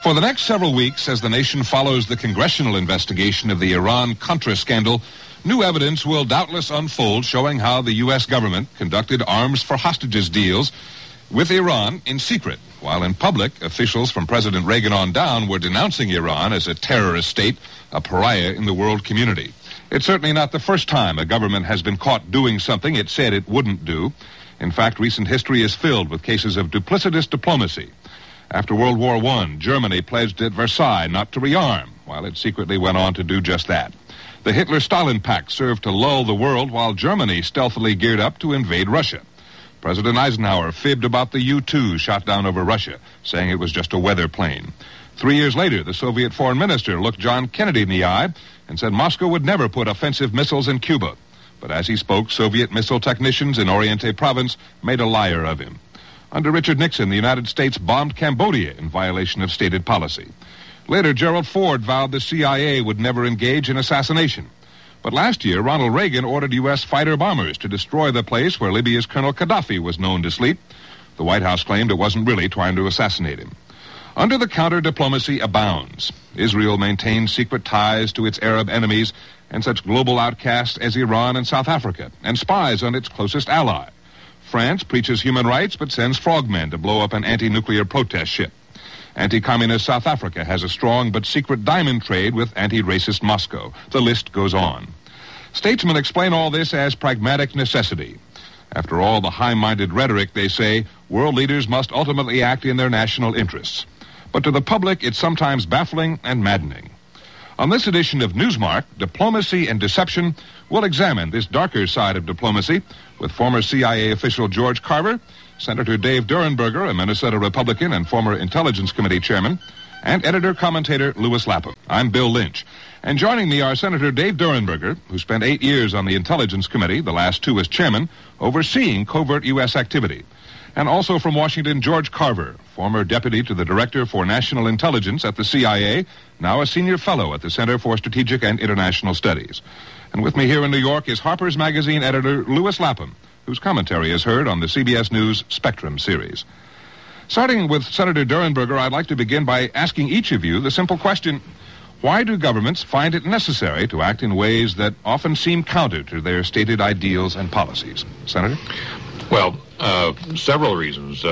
For the next several weeks, as the nation follows the congressional investigation of the Iran-Contra scandal, new evidence will doubtless unfold showing how the U.S. government conducted arms for hostages deals with Iran in secret, while in public, officials from President Reagan on down were denouncing Iran as a terrorist state, a pariah in the world community. It's certainly not the first time a government has been caught doing something it said it wouldn't do. In fact, recent history is filled with cases of duplicitous diplomacy. After World War I, Germany pledged at Versailles not to rearm, while it secretly went on to do just that. The Hitler-Stalin Pact served to lull the world while Germany stealthily geared up to invade Russia. President Eisenhower fibbed about the U-2 shot down over Russia, saying it was just a weather plane. 3 years later, the Soviet foreign minister looked John Kennedy in the eye and said Moscow would never put offensive missiles in Cuba. But as he spoke, Soviet missile technicians in Oriente province made a liar of him. Under Richard Nixon, the United States bombed Cambodia in violation of stated policy. Later, Gerald Ford vowed the CIA would never engage in assassination. But last year, Ronald Reagan ordered U.S. fighter bombers to destroy the place where Libya's Colonel Gaddafi was known to sleep. The White House claimed it wasn't really trying to assassinate him. Under-the-counter diplomacy abounds. Israel maintains secret ties to its Arab enemies and such global outcasts as Iran and South Africa, and spies on its closest ally. France preaches human rights but sends frogmen to blow up an anti-nuclear protest ship. Anti-communist South Africa has a strong but secret diamond trade with anti-racist Moscow. The list goes on. Statesmen explain all this as pragmatic necessity. After all the high-minded rhetoric, they say, world leaders must ultimately act in their national interests. But to the public, it's sometimes baffling and maddening. On this edition of Newsmark, Diplomacy and Deception, we'll examine this darker side of diplomacy with former CIA official George Carver, Senator Dave Durenberger, a Minnesota Republican and former Intelligence Committee chairman, and editor-commentator Louis Lapham. I'm Bill Lynch. And joining me are Senator Dave Durenberger, who spent 8 years on the Intelligence Committee, the last 2 as chairman, overseeing covert U.S. activity. And also from Washington, George Carver, former deputy to the Director for National Intelligence at the CIA, now a senior fellow at the Center for Strategic and International Studies. And with me here in New York is Harper's Magazine editor Louis Lapham, whose commentary is heard on the CBS News Spectrum series. Starting with Senator Durenberger, I'd like to begin by asking each of you the simple question, why do governments find it necessary to act in ways that often seem counter to their stated ideals and policies? Senator? Well, several reasons.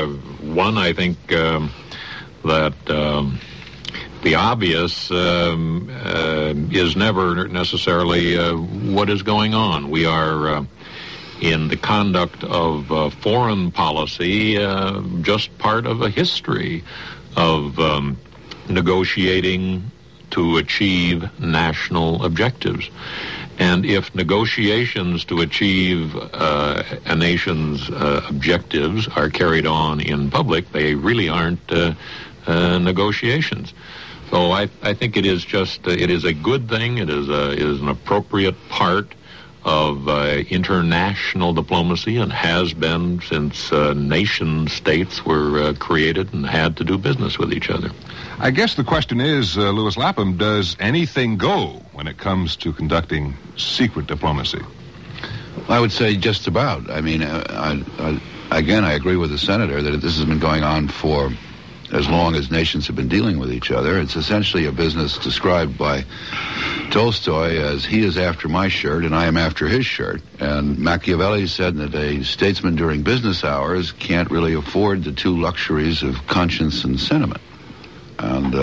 One, I think that the obvious is never necessarily what is going on. We are, in the conduct of foreign policy, just part of a history of negotiating to achieve national objectives. And if negotiations to achieve a nation's objectives are carried on in public, they really aren't negotiations. So I think it is just it is a good thing. It is an appropriate part of international diplomacy, and has been since nation states were created and had to do business with each other. I guess the question is, Louis Lapham, does anything go when it comes to conducting secret diplomacy? I would say just about. I mean, I agree with the senator that this has been going on for as long as nations have been dealing with each other. It's essentially a business described by Tolstoy as he is after my shirt and I am after his shirt. And Machiavelli said that a statesman during business hours can't really afford the 2 luxuries of conscience and sentiment. And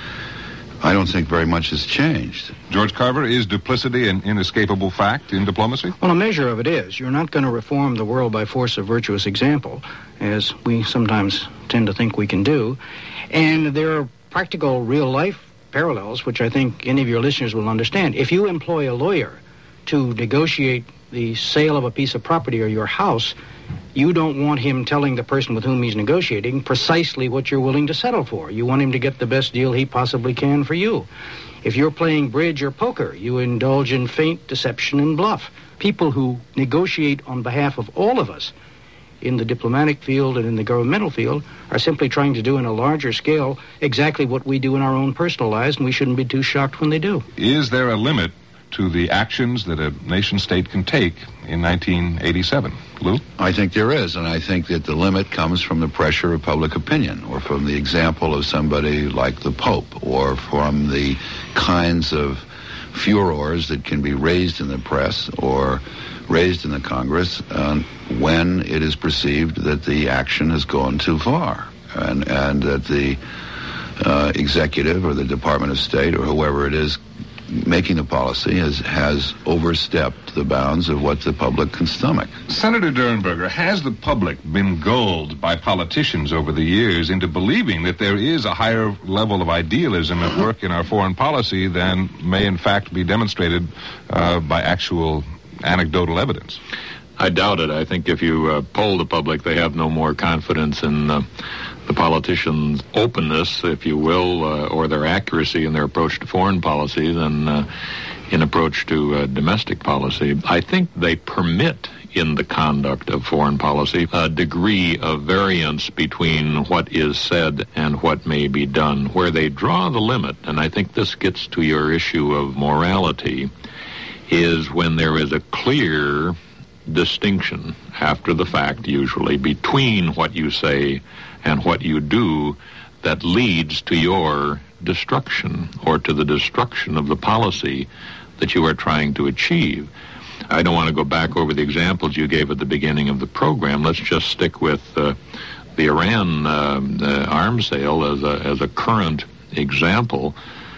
I don't think very much has changed. George Carver, is duplicity an inescapable fact in diplomacy? Well, a measure of it is. You're not going to reform the world by force of virtuous example, as we sometimes tend to think we can do. And there are practical, real-life parallels, which I think any of your listeners will understand. If you employ a lawyer to negotiate the sale of a piece of property or your house, you don't want him telling the person with whom he's negotiating precisely what you're willing to settle for. You want him to get the best deal he possibly can for you. If you're playing bridge or poker, you indulge in feint, deception, and bluff. People who negotiate on behalf of all of us in the diplomatic field and in the governmental field are simply trying to do on a larger scale exactly what we do in our own personal lives, and we shouldn't be too shocked when they do. Is there a limit to the actions that a nation-state can take in 1987. Lou? I think there is, and I think that the limit comes from the pressure of public opinion, or from the example of somebody like the Pope, or from the kinds of furors that can be raised in the press or raised in the Congress when it is perceived that the action has gone too far, and that the executive or the Department of State or whoever it is making the policy has overstepped the bounds of what the public can stomach. Senator Durenberger, has the public been gulled by politicians over the years into believing that there is a higher level of idealism at work in our foreign policy than may in fact be demonstrated by actual anecdotal evidence? I doubt it. I think if you poll the public, they have no more confidence in the politicians' openness, if you will, or their accuracy in their approach to foreign policy than in approach to domestic policy. I think they permit in the conduct of foreign policy a degree of variance between what is said and what may be done. Where they draw the limit, and I think this gets to your issue of morality, is when there is a clear distinction, after the fact usually, between what you say and what you do that leads to your destruction or to the destruction of the policy that you are trying to achieve. I don't want to go back over the examples you gave at the beginning of the program. Let's just stick with the Iran arms sale as a current example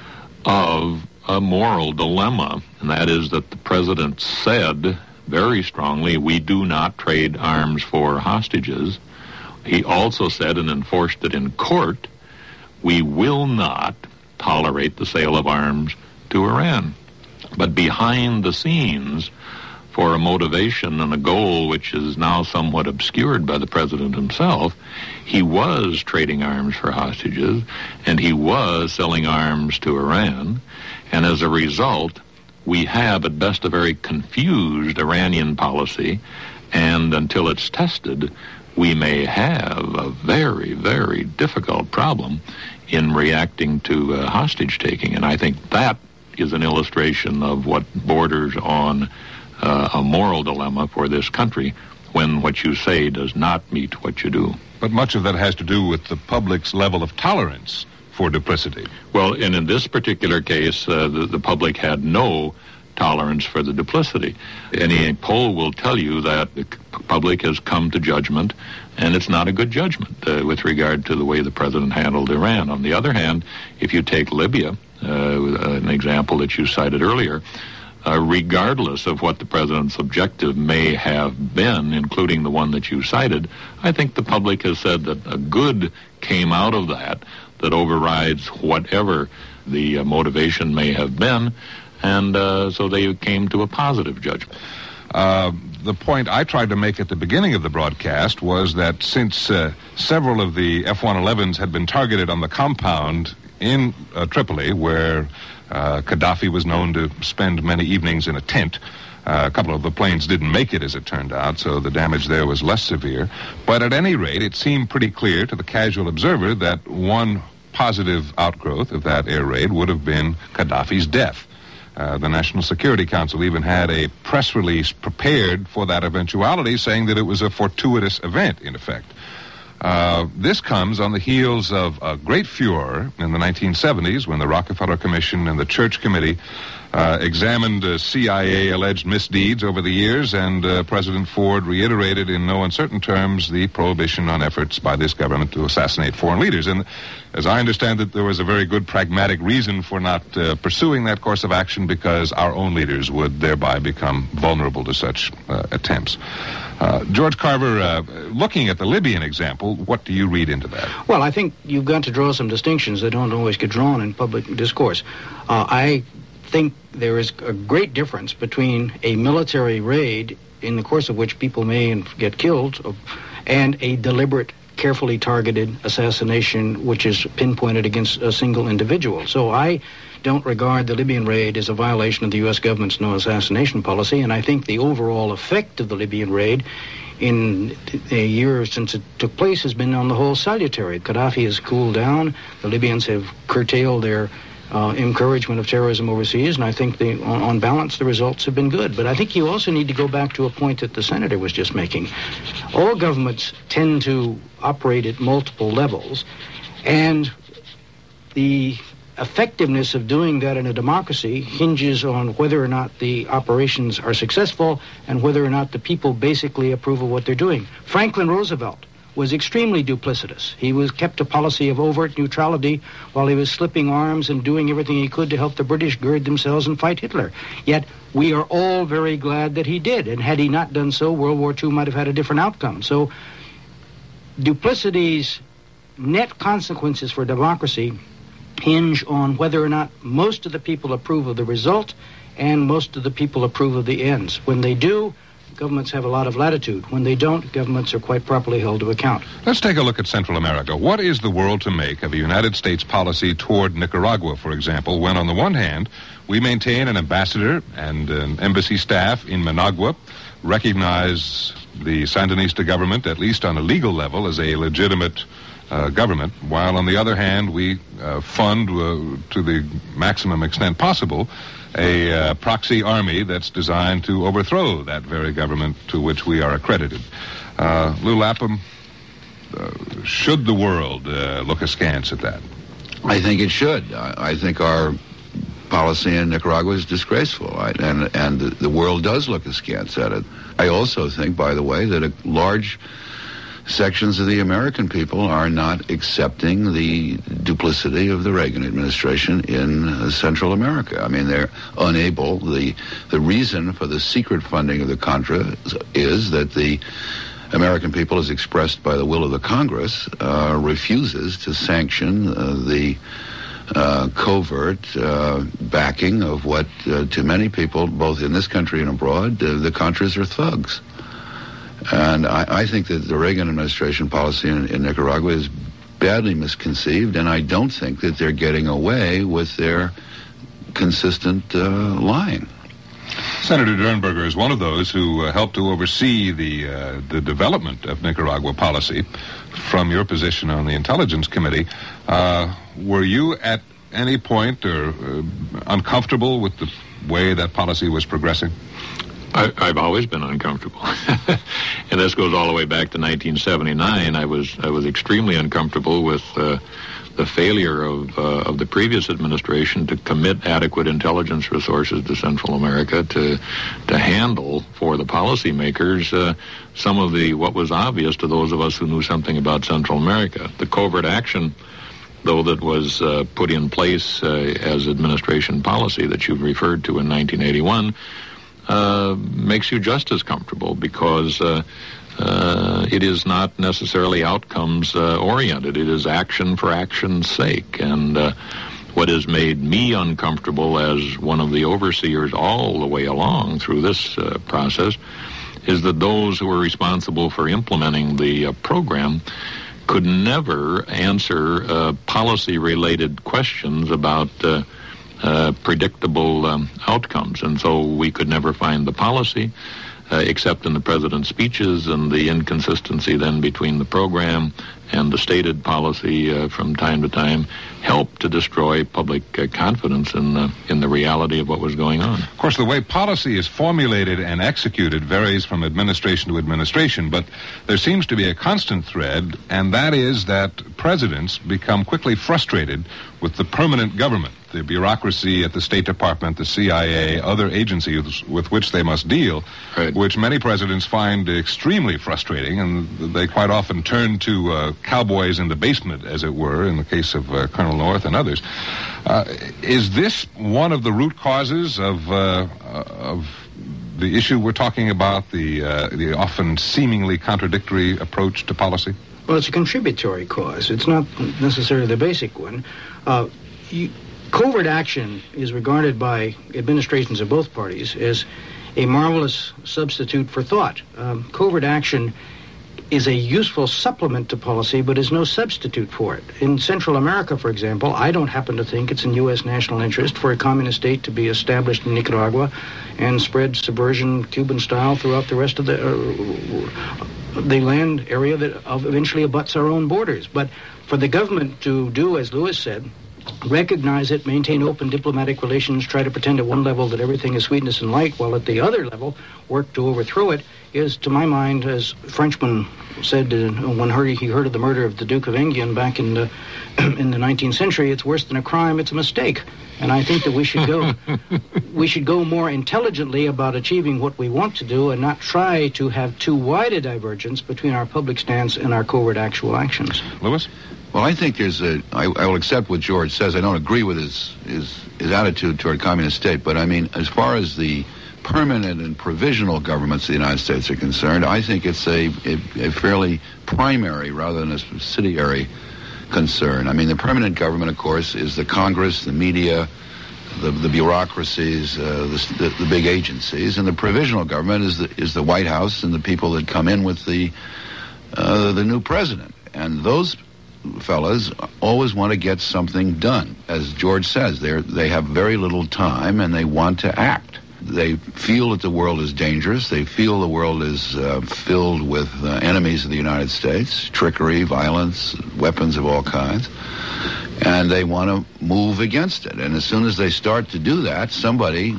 of a moral dilemma, and that is that the president said very strongly, we do not trade arms for hostages. He also said and enforced it in court, we will not tolerate the sale of arms to Iran. But behind the scenes, for a motivation and a goal which is now somewhat obscured by the president himself, he was trading arms for hostages, and he was selling arms to Iran, and as a result, we have at best a very confused Iranian policy, and until it's tested, we may have a very, very difficult problem in reacting to hostage-taking. And I think that is an illustration of what borders on a moral dilemma for this country when what you say does not meet what you do. But much of that has to do with the public's level of tolerance for duplicity. Well, and in this particular case, the public had no tolerance for the duplicity. Any poll will tell you that the public has come to judgment, and it's not a good judgment with regard to the way the president handled Iran. On the other hand, if you take Libya, an example that you cited earlier, regardless of what the president's objective may have been, including the one that you cited, I think the public has said that a good came out of that overrides whatever the motivation may have been, and so they came to a positive judgment. The point I tried to make at the beginning of the broadcast was that since several of the F-111s had been targeted on the compound in Tripoli, where Gaddafi was known to spend many evenings in a tent, a couple of the planes didn't make it, as it turned out, so the damage there was less severe. But at any rate, it seemed pretty clear to the casual observer that one positive outgrowth of that air raid would have been Gaddafi's death. The National Security Council even had a press release prepared for that eventuality, saying that it was a fortuitous event, in effect. This comes on the heels of a great furor in the 1970s when the Rockefeller Commission and the Church Committee examined CIA alleged misdeeds over the years, and President Ford reiterated in no uncertain terms the prohibition on efforts by this government to assassinate foreign leaders. And as I understand it, there was a very good pragmatic reason for not pursuing that course of action, because our own leaders would thereby become vulnerable to such attempts. George Carver, looking at the Libyan example, what do you read into that? Well, I think you've got to draw some distinctions that don't always get drawn in public discourse. I think there is a great difference between a military raid in the course of which people may get killed and a deliberate, carefully targeted assassination which is pinpointed against a single individual. So I don't regard the Libyan raid as a violation of the U.S. government's no assassination policy, and I think the overall effect of the Libyan raid in a year since it took place has been on the whole salutary. Gaddafi has cooled down. The Libyans have curtailed their encouragement of terrorism overseas, and I think on balance the results have been good. But I think you also need to go back to a point that the Senator was just making. All governments tend to operate at multiple levels, and the effectiveness of doing that in a democracy hinges on whether or not the operations are successful and whether or not the people basically approve of what they're doing. Franklin Roosevelt was extremely duplicitous. He kept a policy of overt neutrality while he was slipping arms and doing everything he could to help the British gird themselves and fight Hitler. Yet we are all very glad that he did, and had he not done so, World War II might have had a different outcome. So duplicity's net consequences for democracy hinge on whether or not most of the people approve of the result and most of the people approve of the ends. When they do, governments have a lot of latitude. When they don't, governments are quite properly held to account. Let's take a look at Central America. What is the world to make of a United States policy toward Nicaragua, for example, when on the one hand, we maintain an ambassador and an embassy staff in Managua, recognize the Sandinista government, at least on a legal level, as a legitimate government, while on the other hand, we fund to the maximum extent possible a proxy army that's designed to overthrow that very government to which we are accredited. Lou Lapham, should the world look askance at that? I think it should. I think our policy in Nicaragua is disgraceful, and the world does look askance at it. I also think, by the way, that large sections of the American people are not accepting the duplicity of the Reagan administration in Central America. I mean, they're unable. The reason for the secret funding of the Contra is that the American people, as expressed by the will of the Congress, refuses to sanction the covert backing of what, to many people, both in this country and abroad, the Contras are thugs. And I think that the Reagan administration policy in Nicaragua is badly misconceived, and I don't think that they're getting away with their consistent lying. Senator Dernberger is one of those who helped to oversee the development of Nicaragua policy from your position on the Intelligence Committee. Were you at any point uncomfortable with the way that policy was progressing? I've always been uncomfortable, and this goes all the way back to 1979. I was extremely uncomfortable with the failure of the previous administration to commit adequate intelligence resources to Central America to handle for the policymakers some of what was obvious to those of us who knew something about Central America. The covert action, though, that was put in place as administration policy that you've referred to in 1981. Makes you just as comfortable because it is not necessarily outcomes oriented. It is action for action's sake. And what has made me uncomfortable as one of the overseers all the way along through this process is that those who are responsible for implementing the program could never answer policy-related questions about predictable outcomes. And so we could never find the policy, except in the president's speeches, and the inconsistency then between the program and the stated policy from time to time helped to destroy public confidence in the reality of what was going on. Of course, the way policy is formulated and executed varies from administration to administration, but there seems to be a constant thread, and that is that presidents become quickly frustrated with the permanent government, the bureaucracy at the State Department, the CIA, other agencies with which they must deal, right, which many presidents find extremely frustrating, and they quite often turn to cowboys in the basement, as it were, in the case of Colonel North and others. Is this one of the root causes of the issue we're talking about, the often seemingly contradictory approach to policy? Well, it's a contributory cause. It's not necessarily the basic one. Covert action is regarded by administrations of both parties as a marvelous substitute for thought. Covert action is a useful supplement to policy, but is no substitute for it. In Central America, for example, I don't happen to think it's in U.S. national interest for a communist state to be established in Nicaragua and spread subversion Cuban style throughout the rest of the land area that eventually abuts our own borders. But for the government to do, as Lewis said, recognize it, maintain open diplomatic relations, try to pretend at one level that everything is sweetness and light, while at the other level work to overthrow it, is, to my mind, as a Frenchman said when he heard of the murder of the Duke of Enghien back in the 19th century, it's worse than a crime, it's a mistake. And I think that we should go more intelligently about achieving what we want to do and not try to have too wide a divergence between our public stance and our covert actual actions. Lewis? Well, I think I will accept what George says. I don't agree with his attitude toward communist state, but I mean, as far as the permanent and provisional governments of the United States are concerned, I think it's a fairly primary rather than a subsidiary concern. I mean, the permanent government, of course, is the Congress, the media, the bureaucracies, the big agencies, and the provisional government is the White House and the people that come in with the new president. And those fellas always want to get something done. As George says, they have very little time and they want to act. They feel that the world is dangerous. They feel the world is filled with enemies of the United States, trickery, violence, weapons of all kinds, and they want to move against it. And as soon as they start to do that, somebody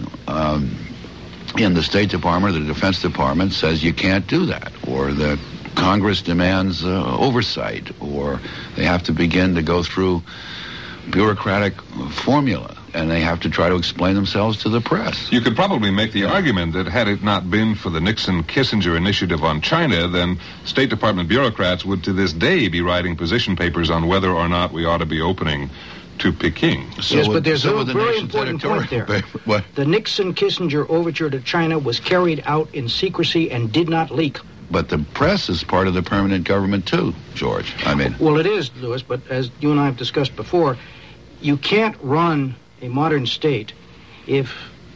in the State Department or the Defense Department says you can't do that, or the Congress demands oversight, or they have to begin to go through bureaucratic formula, and they have to try to explain themselves to the press. You could probably make the argument that had it not been for the Nixon-Kissinger initiative on China, then State Department bureaucrats would to this day be writing position papers on whether or not we ought to be opening to Peking. Yes, but there's a very important point there. What? The Nixon-Kissinger overture to China was carried out in secrecy and did not leak. But the press is part of the permanent government too, George. I mean, well, it is, Lewis, but as you and I have discussed before, you can't run a modern state if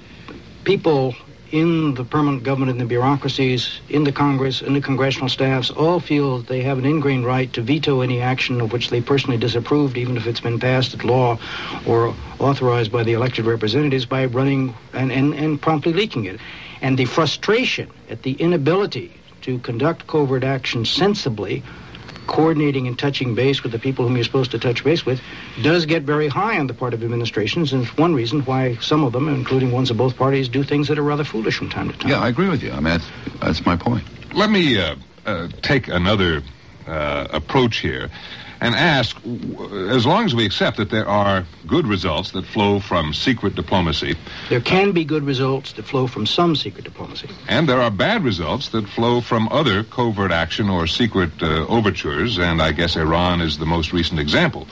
people in the permanent government, in the bureaucracies, in the Congress, in the congressional staffs, all feel that they have an ingrained right to veto any action of which they personally disapproved, even if it's been passed at law or authorized by the elected representatives, by running and promptly leaking it. And the frustration at the inability to conduct covert action sensibly, coordinating and touching base with the people whom you're supposed to touch base with, does get very high on the part of administrations, and it's one reason why some of them, including ones of both parties, do things that are rather foolish from time to time. Yeah, I agree with you. I mean, that's my point. Let me take another approach here and ask, as long as we accept that there are good results that flow from secret diplomacy... There can be good results that flow from some secret diplomacy. And there are bad results that flow from other covert action or secret overtures, and I guess Iran is the most recent example.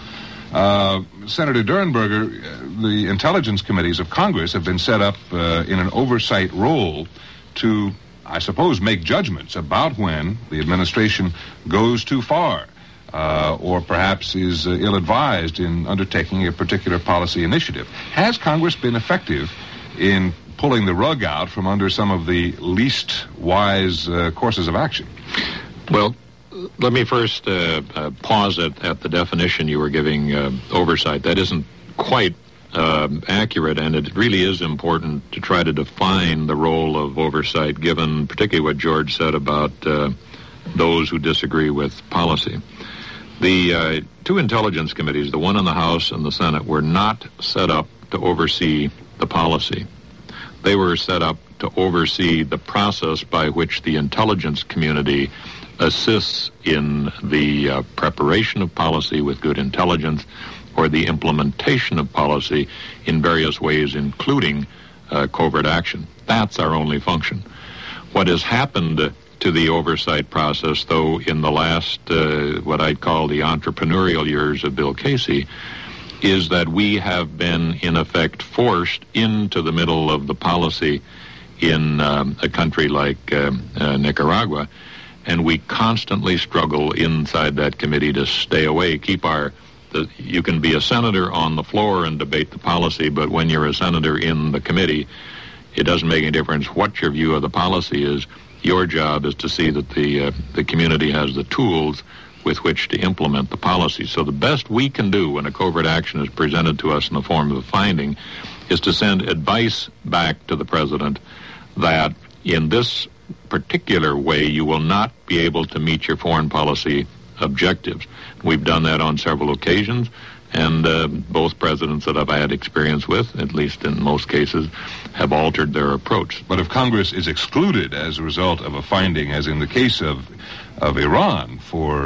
Senator Durenberger, the intelligence committees of Congress have been set up in an oversight role to, I suppose, make judgments about when the administration goes too far. Or perhaps is ill-advised in undertaking a particular policy initiative. Has Congress been effective in pulling the rug out from under some of the least wise courses of action? Well, let me first pause at the definition you were giving, oversight. That isn't quite accurate, and it really is important to try to define the role of oversight, given particularly what George said about those who disagree with policy. The two intelligence committees, the one in the House and the Senate, were not set up to oversee the policy. They were set up to oversee the process by which the intelligence community assists in the preparation of policy with good intelligence, or the implementation of policy in various ways, including covert action. That's our only function. What has happened to the oversight process, though, in the last, what I'd call the entrepreneurial years of Bill Casey, is that we have been, in effect, forced into the middle of the policy in a country like Nicaragua, and we constantly struggle inside that committee to stay away, you can be a senator on the floor and debate the policy, but when you're a senator in the committee, it doesn't make any difference what your view of the policy is. Your job is to see that the community has the tools with which to implement the policy. So the best we can do when a covert action is presented to us in the form of a finding is to send advice back to the president that in this particular way you will not be able to meet your foreign policy objectives. We've done that on several occasions, And both presidents that I've had experience with, at least in most cases, have altered their approach. But if Congress is excluded as a result of a finding, as in the case of Iran, for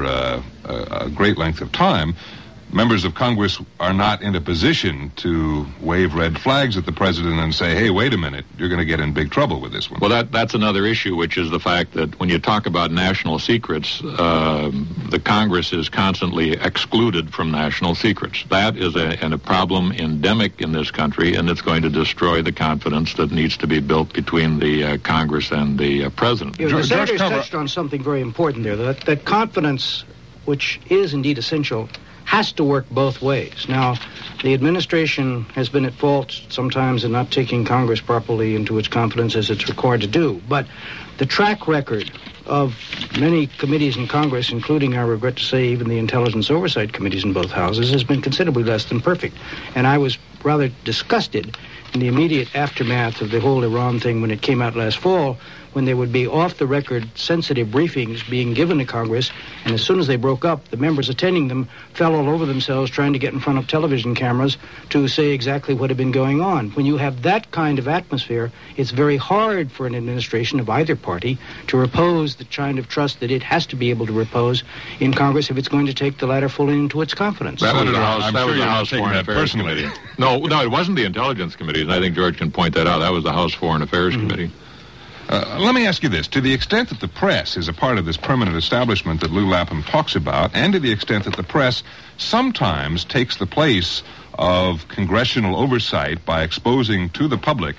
a great length of time, members of Congress are not in a position to wave red flags at the president and say, hey, wait a minute, you're going to get in big trouble with this one. Well, that's another issue, which is the fact that when you talk about national secrets, the Congress is constantly excluded from national secrets. That is a problem endemic in this country, and it's going to destroy the confidence that needs to be built between the Congress and the president. The Senator's touched on something very important there, that confidence, which is indeed essential, has to work both ways. Now, the administration has been at fault sometimes in not taking Congress properly into its confidence as it's required to do. But the track record of many committees in Congress, including, I regret to say, even the Intelligence Oversight Committees in both houses, has been considerably less than perfect. And I was rather disgusted in the immediate aftermath of the whole Iran thing when it came out last fall, when there would be off-the-record sensitive briefings being given to Congress, and as soon as they broke up, the members attending them fell all over themselves trying to get in front of television cameras to say exactly what had been going on. When you have that kind of atmosphere, it's very hard for an administration of either party to repose the kind of trust that it has to be able to repose in Congress if it's going to take the latter fully into its confidence. That was the I'm House, sure you're not taking Foreign that Affairs personally. Committee. No, it wasn't the Intelligence Committee, and I think George can point that out. That was the House Foreign Affairs Committee. Let me ask you this. To the extent that the press is a part of this permanent establishment that Lou Lapham talks about, and to the extent that the press sometimes takes the place of congressional oversight by exposing to the public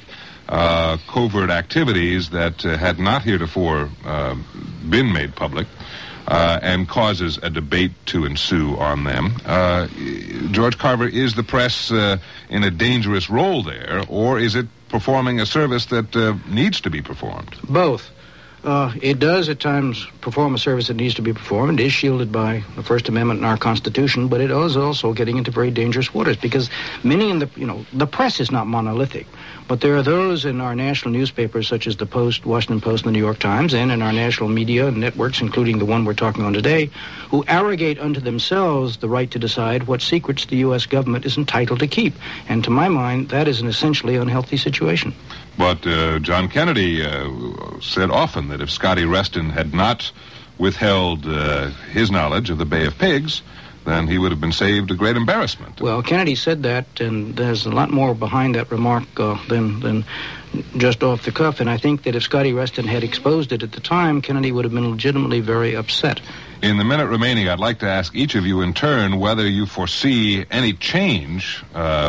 covert activities that had not heretofore been made public, and causes a debate to ensue on them. George Carver, is the press in a dangerous role there, or is it performing a service that needs to be performed? Both. It does at times perform a service that needs to be performed. It is shielded by the First Amendment in our Constitution, but it is also getting into very dangerous waters because many in the press is not monolithic, but there are those in our national newspapers such as the Post, Washington Post, and the New York Times, and in our national media and networks, including the one we're talking on today, who arrogate unto themselves the right to decide what secrets the U.S. government is entitled to keep. And to my mind, that is an essentially unhealthy situation. But John Kennedy said often that if Scotty Reston had not withheld his knowledge of the Bay of Pigs, then he would have been saved a great embarrassment. Well, Kennedy said that, and there's a lot more behind that remark than just off the cuff. And I think that if Scotty Reston had exposed it at the time, Kennedy would have been legitimately very upset. In the minute remaining, I'd like to ask each of you in turn whether you foresee any change,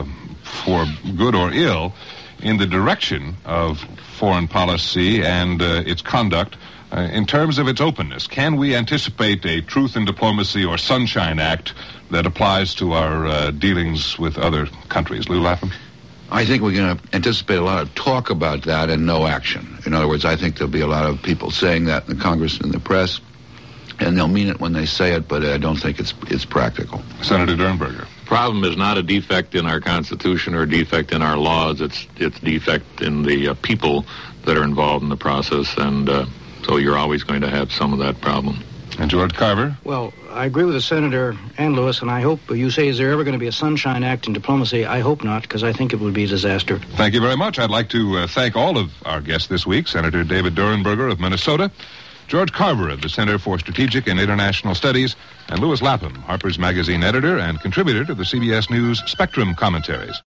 for good or ill, in the direction of foreign policy and its conduct in terms of its openness. Can we anticipate a Truth in Diplomacy or Sunshine Act that applies to our dealings with other countries? Lou Lapham? I think we're going to anticipate a lot of talk about that and no action. In other words, I think there'll be a lot of people saying that in the Congress and the press, and they'll mean it when they say it, but I don't think it's practical. Senator Durenberger. Problem is not a defect in our Constitution or a defect in our laws. It's defect in the people that are involved in the process, and so you're always going to have some of that problem. And George Carver? Well, I agree with the Senator and Lewis, and I hope you say, is there ever going to be a Sunshine Act in diplomacy? I hope not, because I think it would be a disaster. Thank you very much. I'd like to thank all of our guests this week, Senator David Durenberger of Minnesota, George Carver of the Center for Strategic and International Studies, and Louis Lapham, Harper's Magazine editor and contributor to the CBS News Spectrum commentaries.